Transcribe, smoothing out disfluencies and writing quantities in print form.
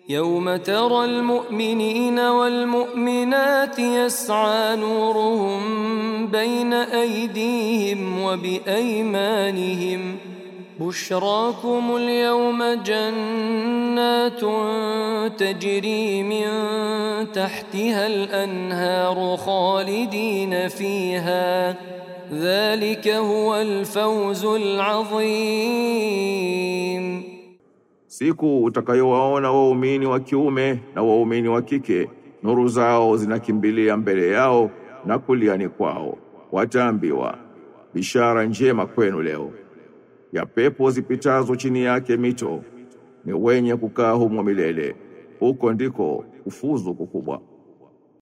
يوم ترى المؤمنين والمؤمنات يسعى نورهم بين أيديهم وبأيمانهم بشراكم اليوم جنات تجري من تحتها الأنهار خالدين فيها ذلك هو الفوز العظيم. Siku utakayowaona waumini wa kiume na waumini wa kike, nuru zao zinakimbilia mbele yao na kuliani kwao. Wataambiwa, bishara njema kwenu leo, ya pepo zipitazo chini yake mito, ni wenye kukaa humo milele. Huko ndiko kufuzu kukubwa.